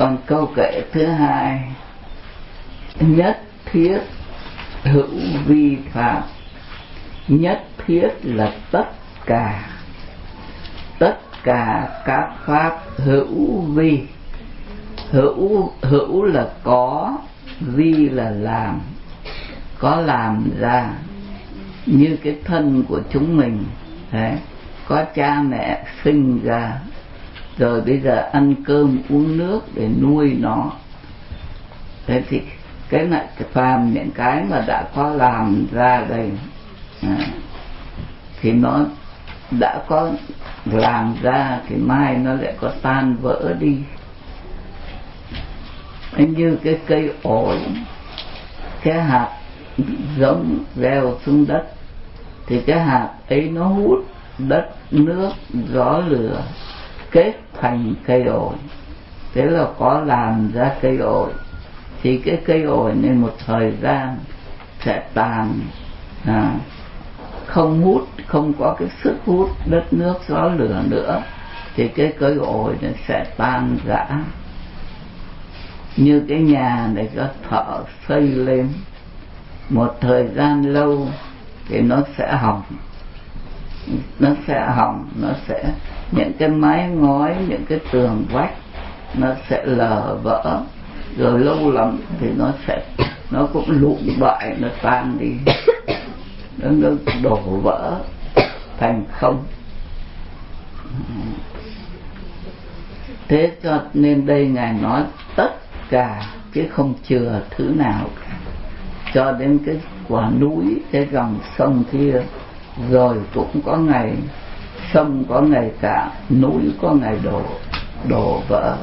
Còn câu kệ thứ hai: nhất thiết hữu vi pháp. Nhất thiết là tất cả các pháp hữu vi. Hữu là có, vi là làm, có làm ra. Như cái thân của chúng mình đấy, có cha mẹ sinh ra, rồi bây giờ ăn cơm uống nước để nuôi nó. Thế thì cái này phàm những cái mà đã có làm ra đây thì nó đã có làm ra thì mai nó lại có tan vỡ đi. Như cái cây ổi, cái hạt giống gieo xuống đất thì cái hạt ấy nó hút đất, nước, gió, lửa kết thành cây ổi. Thế là có làm ra cây ổi. Thì cái cây ổi này một thời gian sẽ tàn, không hút, không có cái sức hút đất, nước, gió, lửa nữa, thì cái cây ổi này sẽ tan rã. Như cái nhà này có thợ xây lên, một thời gian lâu thì nó sẽ hỏng. Nó sẽ những cái mái ngói, những cái tường vách nó sẽ lở vỡ, rồi lâu lắm thì nó cũng lụn bại, nó tan đi, nó đổ vỡ thành không. Thế cho nên đây Ngài nói tất cả chứ không chừa thứ nào cả. Cho đến cái quả núi, cái dòng sông kia, rồi cũng có ngày sông có ngày cạn, núi có ngày đổ vỡ.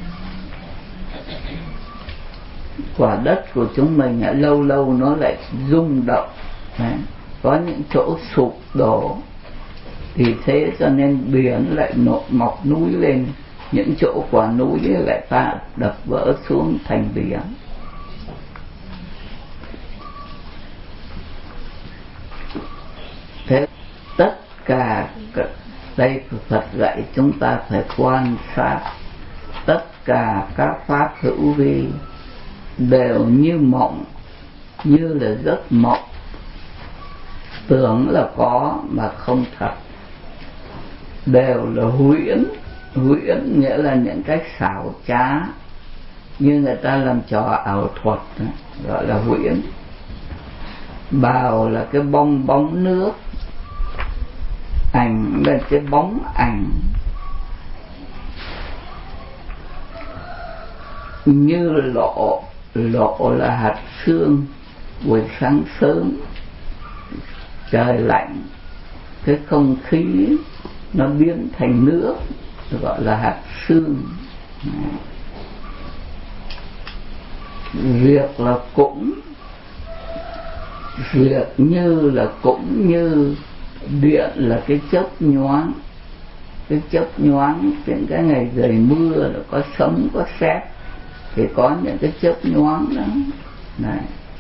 Quả đất của chúng mình lâu lâu nó lại rung động, có những chỗ sụp đổ. Thì thế cho nên biển lại mọc núi lên, những chỗ quả núi lại đập vỡ xuống thành biển. Thế tất cả đây Phật dạy chúng ta phải quan sát tất cả các pháp hữu vi đều như mộng, như là giấc mộng, tưởng là có mà không thật, đều là huyễn. Huyễn nghĩa là những cái xảo trá, như người ta làm trò ảo thuật gọi là huyễn. Bào là cái bong nước, ảnh là cái bóng ảnh. Như lộ là hạt sương buổi sáng sớm, trời lạnh, cái không khí nó biến thành nước, gọi là hạt sương. Việc là cũng, việc như là cũng như, điện là cái chớp nhoáng. Cái chớp nhoáng, những cái ngày trời mưa là có sấm có sét thì có những cái chớp nhoáng đó này.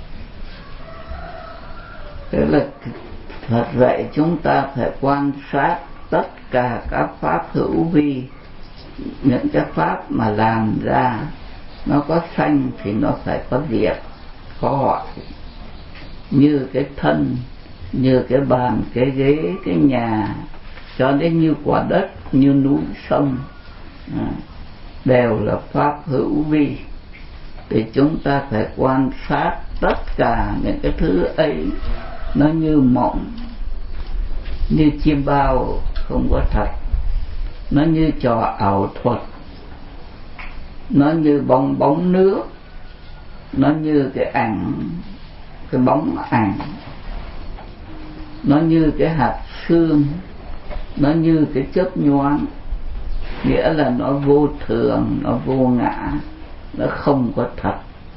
Thế là Phật dạy chúng ta phải quan sát tất cả các pháp hữu vi. Những cái pháp mà làm ra nó có sanh thì nó phải có diệt, có hoại. Như cái thân, như cái bàn, cái ghế, cái nhà, cho đến như quả đất, như núi sông, đều là pháp hữu vi. Thì chúng ta phải quan sát tất cả những cái thứ ấy, nó như mộng, như chim bao không có thật, nó như trò ảo thuật, nó như bóng nước, nó như cái ảnh, cái bóng ảnh, nó như cái hạt sương, nó như cái chớp nhoáng. Nghĩa là nó vô thường, nó vô ngã, nó không có thật.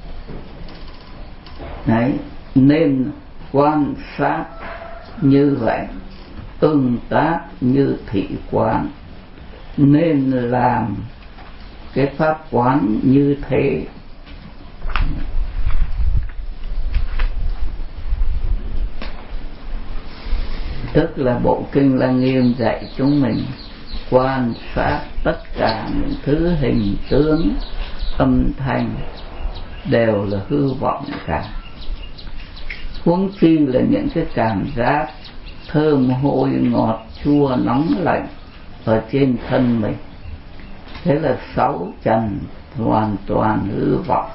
Đấy, nên quan sát như vậy, ưng tác như thị quán, nên làm cái pháp quán như thế. Tức là bộ kinh Lăng Nghiêm dạy chúng mình quan sát tất cả những thứ hình tướng âm thanh đều là hư vọng cả. Huống chi là những cái cảm giác thơm hôi ngọt chua nóng lạnh ở trên thân mình. Thế là 6 trần hoàn toàn hư vọng.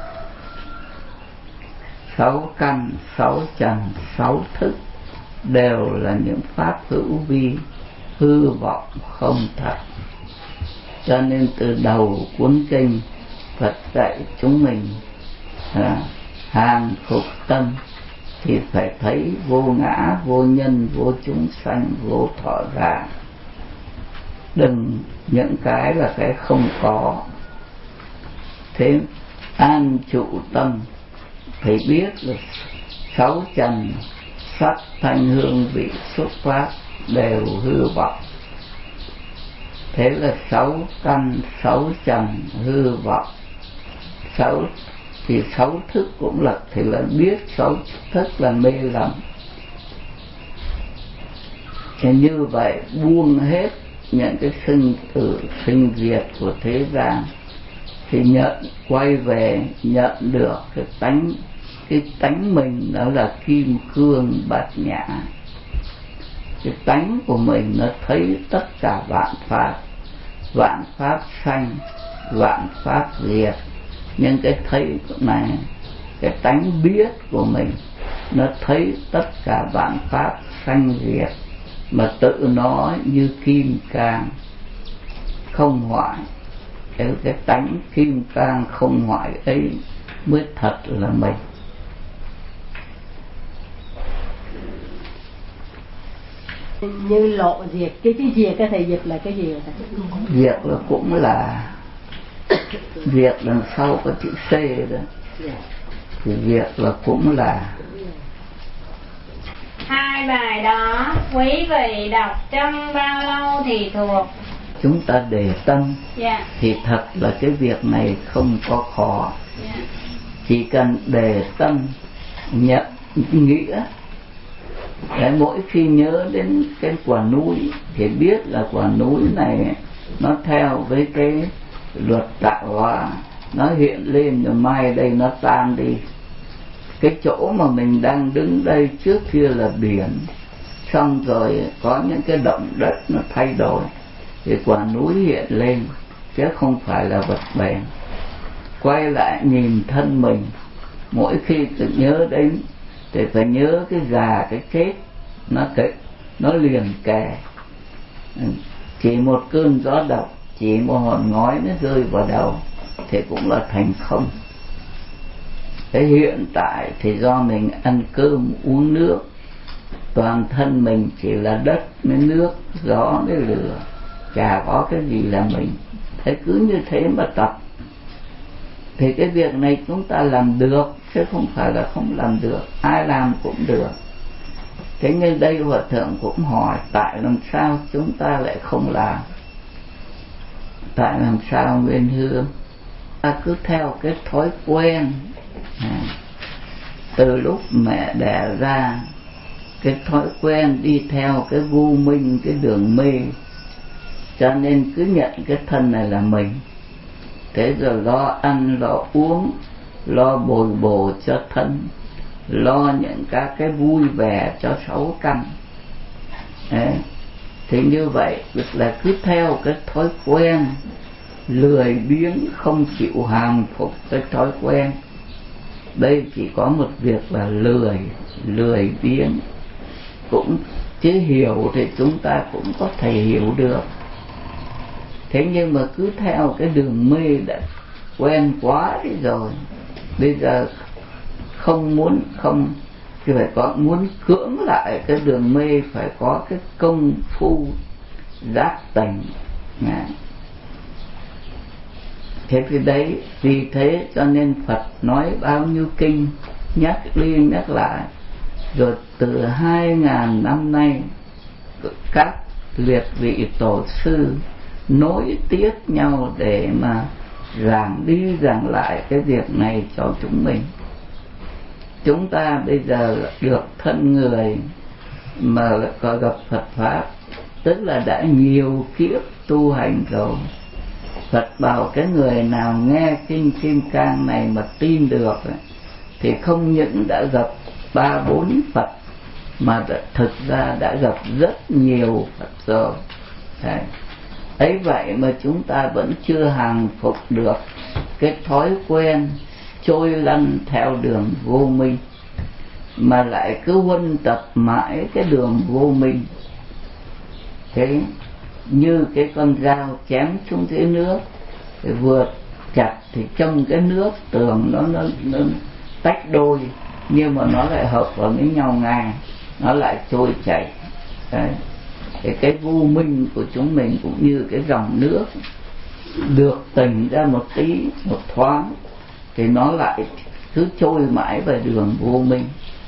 6 căn, 6 trần, 6 thức đều là những pháp hữu vi, hư vọng không thật. Cho nên từ đầu cuốn kinh Phật dạy chúng mình hàng phục tâm thì phải thấy vô ngã, vô nhân, vô chúng sanh, vô thọ giả. Đừng những cái là cái không có. Thế an trụ tâm phải biết là 6 trần sắc thanh hương vị xúc pháp đều hư vọng. Thế là 6 căn 6 trần hư vọng. 6 thì 6 thức cũng là thì là biết 6 thức là mê lầm. Thì như vậy buông hết những cái sinh tử sinh diệt của thế gian thì quay về nhận được cái tánh mình, đó là kim cương bát nhã. Cái tánh của mình nó thấy tất cả vạn pháp sanh, vạn pháp diệt. Nhưng cái thấy này, cái tánh biết của mình nó thấy tất cả vạn pháp sanh diệt, mà tự nó như kim cang không hoại. Cái tánh kim cang không hoại ấy mới thật là mình. Như lộ diệt, cái diệt cái thầy dịch là cái gì? Diệt là cũng là diệt đằng sau có chữ C đó. Thì diệt là cũng là. Hai bài đó quý vị đọc trong bao lâu thì thuộc? Chúng ta để tâm. Thì thật là cái việc này không có khó. Chỉ cần để tâm nhận nghĩa. Để mỗi khi nhớ đến cái quả núi thì biết là quả núi này nó theo với cái luật tạo hóa, nó hiện lên rồi mai đây nó tan đi. Cái chỗ mà mình đang đứng đây trước kia là biển, xong rồi có những cái động đất nó thay đổi thì quả núi hiện lên, chứ không phải là vật bền. Quay lại nhìn thân mình, mỗi khi tự nhớ đến thì phải nhớ cái già cái chết nó liền kề. Chỉ một cơn gió độc, chỉ một hòn ngói nó rơi vào đầu thì cũng là thành không. Thế hiện tại thì do mình ăn cơm uống nước, toàn thân mình chỉ là đất với nước, gió với lửa, chả có cái gì là mình. Thế cứ như thế mà tập thì cái việc này chúng ta làm được, chứ không phải là không làm được. Ai làm cũng được. Thế nhưng đây Hòa Thượng cũng hỏi tại làm sao chúng ta lại không làm? Tại làm sao Nguyên Hương? Ta cứ theo cái thói quen. Từ lúc mẹ đẻ ra, cái thói quen đi theo cái vô minh, cái đường mê, cho nên cứ nhận cái thân này là mình. Thế rồi lo ăn, lo uống, lo bồi bổ cho thân, lo những các cái vui vẻ cho 6 căn. Thì như vậy là cứ theo cái thói quen, lười biếng không chịu hàng phục cái thói quen. Đây chỉ có một việc là lười biếng. Cũng chứ hiểu thì chúng ta cũng có thể hiểu được. Thế nhưng mà cứ theo cái đường mê đã quen quá đi rồi. Bây giờ thì phải có muốn cưỡng lại cái đường mê, phải có cái công phu giác tỉnh. Thế thì đấy, vì thế cho nên Phật nói bao nhiêu kinh, nhắc đi nhắc lại. Rồi từ 2000 năm nay các liệt vị tổ sư nối tiếp nhau để mà giảng đi giảng lại cái việc này cho chúng mình. Chúng ta bây giờ được thân người mà có gặp Phật Pháp, tức là đã nhiều kiếp tu hành rồi. Phật bảo cái người nào nghe kinh Kim Cang này mà tin được thì không những đã gặp 3-4 Phật mà thực ra đã gặp rất nhiều Phật rồi. Đấy. Ấy vậy mà chúng ta vẫn chưa hàng phục được cái thói quen trôi lăn theo đường vô minh, mà lại cứ huân tập mãi cái đường vô minh. Thế như cái con dao chém xuống dưới nước, vừa chặt thì trong cái nước tường nó tách đôi, nhưng mà nó lại hợp vào với nhau ngay, nó lại trôi chảy. Đấy. Thì cái vô minh của chúng mình cũng như cái dòng nước, được tỉnh ra một tí, một thoáng thì nó lại cứ trôi mãi về đường vô minh.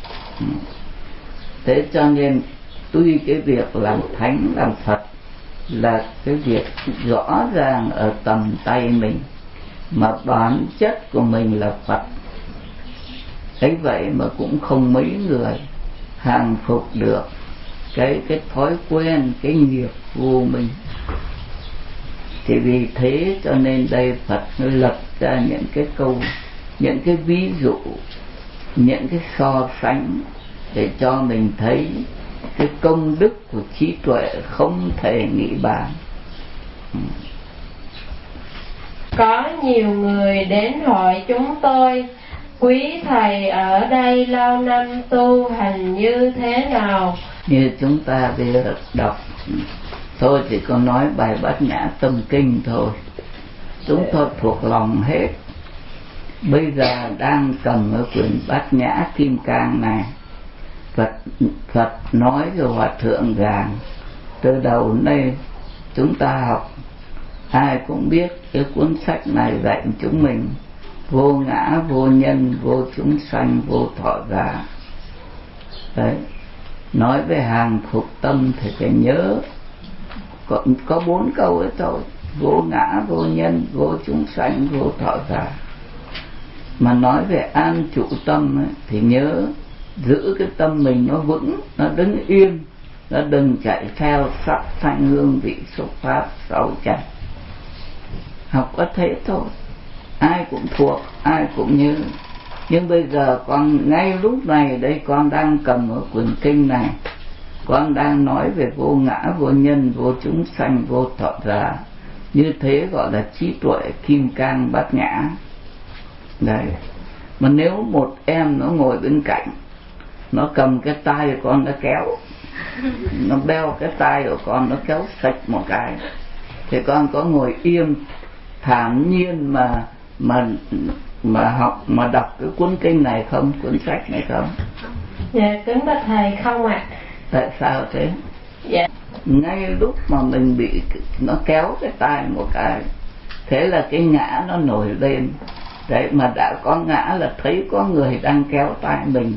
Thế cho nên tuy cái việc làm thánh làm Phật là cái việc rõ ràng ở tầm tay mình, mà bản chất của mình là Phật. Ấy vậy mà cũng không mấy người hàng phục được cái thói quen, cái nghiệp vô minh. Thì vì thế cho nên đây Phật mới lập ra những cái câu, những cái ví dụ, những cái so sánh để cho mình thấy cái công đức của trí tuệ không thể nghĩ bàn. Có nhiều người đến hỏi chúng tôi: quý thầy ở đây lâu năm tu hành như thế nào? Như chúng ta bây giờ đọc, tôi chỉ có nói bài Bát Nhã Tâm Kinh thôi, chúng tôi thuộc lòng hết. Bây giờ đang cầm ở quyển Bát Nhã Kim Cang này, Phật nói rồi Hòa Thượng giảng, từ đầu nay chúng ta học, ai cũng biết cái cuốn sách này dạy chúng mình vô ngã, vô nhân, vô chúng sanh, vô thọ giả. Đấy. Nói về hàng phục tâm thì phải nhớ có 4 câu ấy thôi: vô ngã, vô nhân, vô chúng sanh, vô thọ giả. Mà nói về an trụ tâm ấy, thì nhớ giữ cái tâm mình nó vững, nó đứng yên, nó đừng chạy theo sắc thanh hương vị xúc pháp 6 trần. Học có thế thôi, ai cũng thuộc, ai cũng nhớ. Nhưng bây giờ con ngay lúc này đây, con đang cầm ở quyển kinh này, con đang nói về vô ngã, vô nhân, vô chúng sanh, vô thọ giả. Như thế gọi là trí tuệ Kim Cang Bát Nhã. Đấy. Mà nếu một em nó ngồi bên cạnh, nó cầm cái tay của con, nó kéo, nó beo cái tay của con, nó kéo sạch một cái, thì con có ngồi im thản nhiên mà học, mà đọc cái cuốn kinh này không, cuốn sách này không? Dạ kính bạch thầy, không ạ. Tại sao thế? Dạ. Ngay lúc mà mình bị nó kéo cái tay một cái, thế là cái ngã nó nổi lên. Đấy, mà đã có ngã là thấy có người đang kéo tay mình.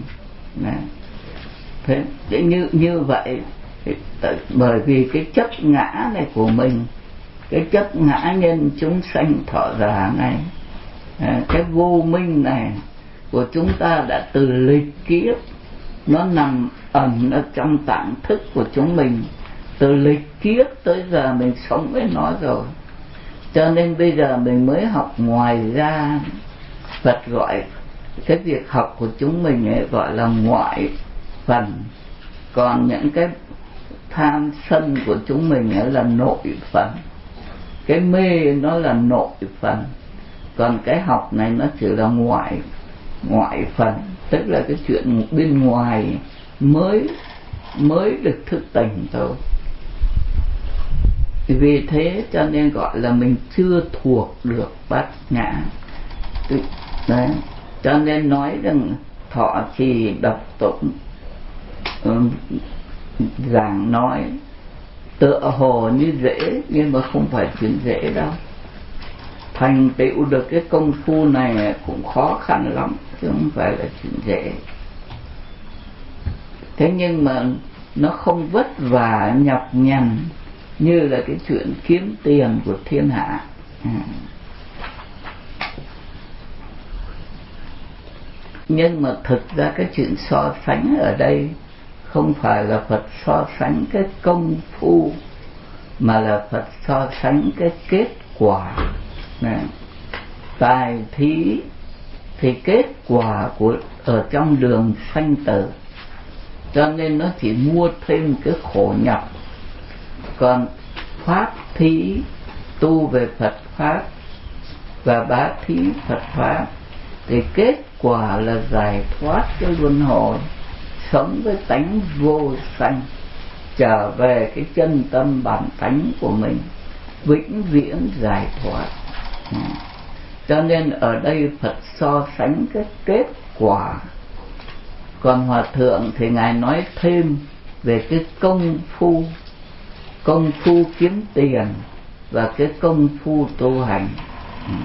Đấy. Thế như vậy, bởi vì cái chấp ngã này của mình, cái chấp ngã nhân chúng sanh thọ giả này, cái vô minh này của chúng ta đã từ lịch kiếp, nó nằm ẩn ở trong tạng thức của chúng mình, từ lịch kiếp tới giờ mình sống với nó rồi. Cho nên bây giờ mình mới học ngoài ra. Phật gọi cái việc học của chúng mình ấy gọi là ngoại phần, còn những cái tham sân của chúng mình ấy là nội phần. Cái mê nó là nội phần, còn cái học này nó chỉ là ngoại phần, tức là cái chuyện bên ngoài mới được thức tỉnh thôi. Vì thế cho nên gọi là mình chưa thuộc được Bát Nhã. Đấy. Cho nên nói rằng thọ trì đọc tụng giảng nói tựa hồ như dễ, nhưng mà không phải chuyện dễ đâu. Thành tựu được cái công phu này cũng khó khăn lắm, chứ không phải là chuyện dễ. Thế nhưng mà nó không vất vả nhọc nhằn như là cái chuyện kiếm tiền của thiên hạ. Nhưng mà thực ra cái chuyện so sánh ở đây không phải là Phật so sánh cái công phu, mà là Phật so sánh cái kết quả. này. Tài thí thì kết quả của ở trong đường sanh tử, cho nên nó chỉ mua thêm cái khổ nhọc. Còn pháp thí tu về Phật pháp và bá thí Phật pháp thì kết quả là giải thoát cái luân hồi, sống với tánh vô sanh, trở về cái chân tâm bản tánh của mình, vĩnh viễn giải thoát. Cho nên ở đây Phật so sánh cái kết quả. Còn Hòa Thượng thì Ngài nói thêm về cái công phu kiếm tiền và cái công phu tu hành.